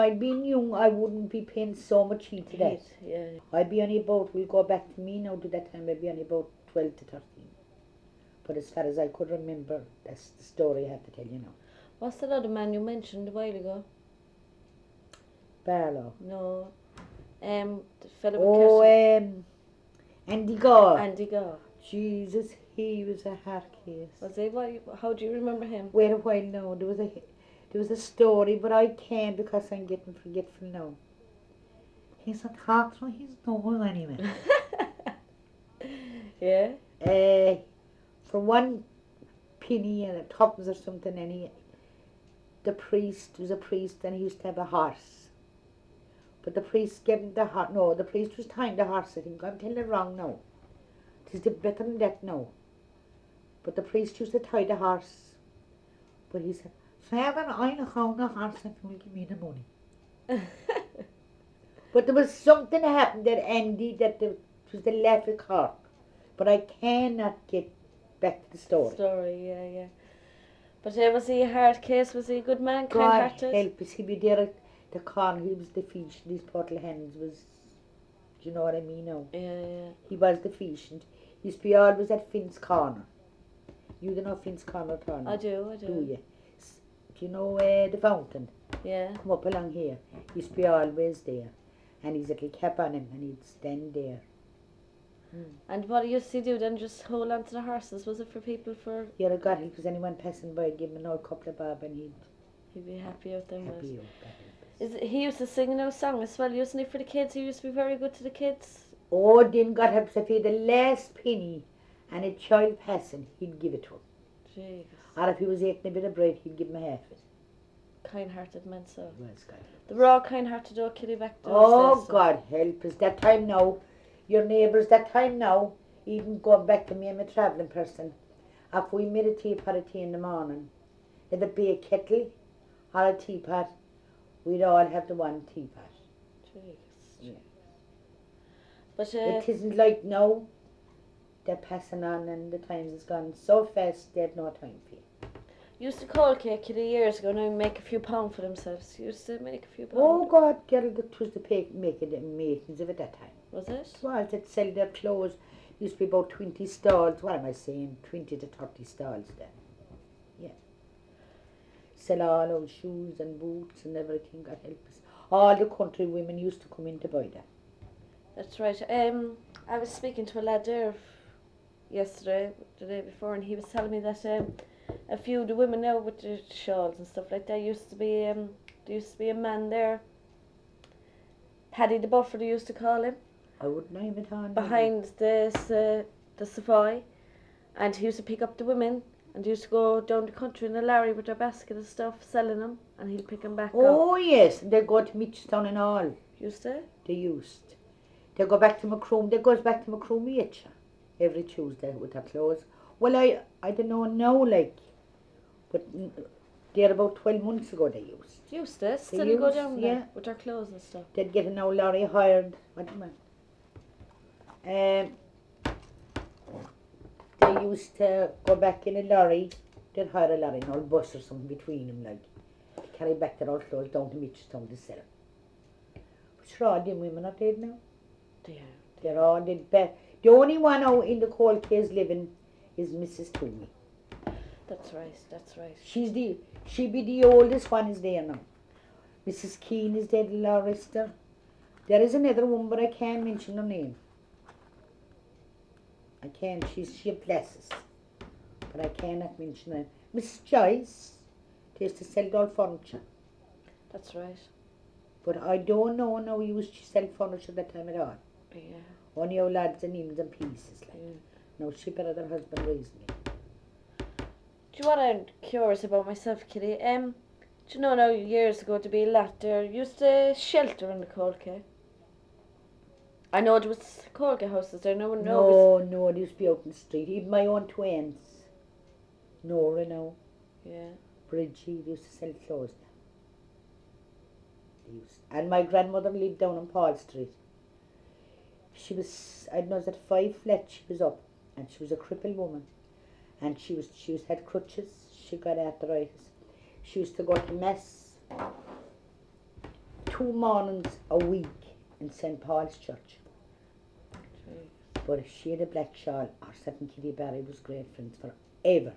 I'd been young, I wouldn't be paying so much heed to that. Yeah. I'd be only about, we'll go back to me now to that time, I'd be only about 12 to 13. But as far as I could remember, that's the story I have to tell you now. What's that other man you mentioned a while ago? Barlow. No. The fellow Oh, with Kirsten. Andy Gore. Andy Gow. Jesus, he was a hard case. Was he? How do you remember him? Wait a while now, there was a story, but I can't because I'm getting forgetful now. He's a talk through his nose anyway. Yeah. For one penny and a tuppence or something, the priest was a priest and he used to have a horse. But the priest gave him the horse. No, the priest was tying the horse, I think. I'm telling it wrong now. It is better than that now. But the priest used to tie the horse. But he said, Father, I'll hold the horse if you'll give me the money. But there was something that happened that Andy, it was the Laffy Cork. But I cannot get back to the story. Yeah. But was he a hard case? Was he a good man? God Kind-hearted? help us, he'd be there at the corner, he was the fish, these portal hands was, do you know what I mean now? Yeah. He was the fish, and he used to be always at Finn's Corner. You don't know Finn's Corner at all? I do. Do you? Do you know the fountain? Yeah. Come up along here. He used to be always there. And he's a little cap on him, and he'd stand there. And what used he do then? Just hold on to the horses? Was it for people for... Yeah, I got it, because anyone passing by, give him an old couple of bob, and He'd be happy out there. happy out there. He used to sing a song as well, used he, for the kids? He used to be very good to the kids. Oh, then God help us, if he had the last penny and a child passing, he'd give it to him. Jeez. Or if he was eating a bit of bread, he'd give him half it. Kind-hearted men, so. Well, God. They were all kind-hearted, though, Kitty, back those Oh, days, so. God help us. That time now, your neighbours, that time now, even going back to me, I'm a travelling person. If we made a teapot of tea in the morning, if it be a kettle or a teapot, we'd all have the one teapot. Jeez. Yeah. But It isn't like now, they're passing on and the times has gone so fast, they've no time for you. used to call Kitty years ago now make a few pounds for themselves. Used to make a few pounds. Oh, God, girl, that was the making the meetings of it that time. Was it? Well, that sell their clothes. Used to be about 20 stalls. What am I saying? 20 to 30 stalls then. Yeah. Sell all old shoes and boots and everything. God help us. All the country women used to come in to buy that. That's right. I was speaking to a lad there yesterday, the day before, and he was telling me that a few of the women now with the shawls and stuff like that used to be there used to be a man there, Paddy the Buffer they used to call him, I wouldn't name it on. behind the Savoy, and he used to pick up the women and used to go down the country in a lorry with their basket of stuff, selling them, and he'd pick them back up. Oh, yes. And they go to Mitchtown and all. Used to? They used. They go back to Macroom. They goes back to Macroom each every Tuesday with their clothes. Well, I don't know now, like, but they're about 12 months ago they used. Used to. Still go used, down yeah. there with their clothes and stuff. They'd get an old lorry hired. What do you mean? They used to go back in a lorry. They'd hire a lorry, an old bus or something between them, like, to carry back their old clothes down to Mitchtown to sell them. But sure, all them women are dead now. They're all dead. The only one out in the cold case living is Mrs. Toomey. That's right. She be the oldest one is there now. Mrs. Keane is dead, Lorister. There is another one, but I can't mention her name. I can't. She blesses, but I cannot mention her. Mrs. Joyce, they used to sell doll furniture. That's right. But I don't know now used to sell furniture that time at all. Yeah. Only old lads and ins and pieces like. Yeah. No, she better than her husband raised me. Do you know what I'm curious about myself, Kitty? Do you know now years ago to be a lot there used to shelter in the Colca. I know there was Colca houses there. No one knows. No, it used to be out in the street. Even my own twins. Nora now. Yeah. Bridgie used to sell clothes there. They used. And my grandmother lived down on Paul Street. She was, I don't know, at 5 flat she was up, and she was a crippled woman, and she had crutches. She got arthritis. She used to go to mass 2 mornings a week in St. Paul's Church. Jeez. But if she had a black shawl, herself and Kitty Barry was great friends forever.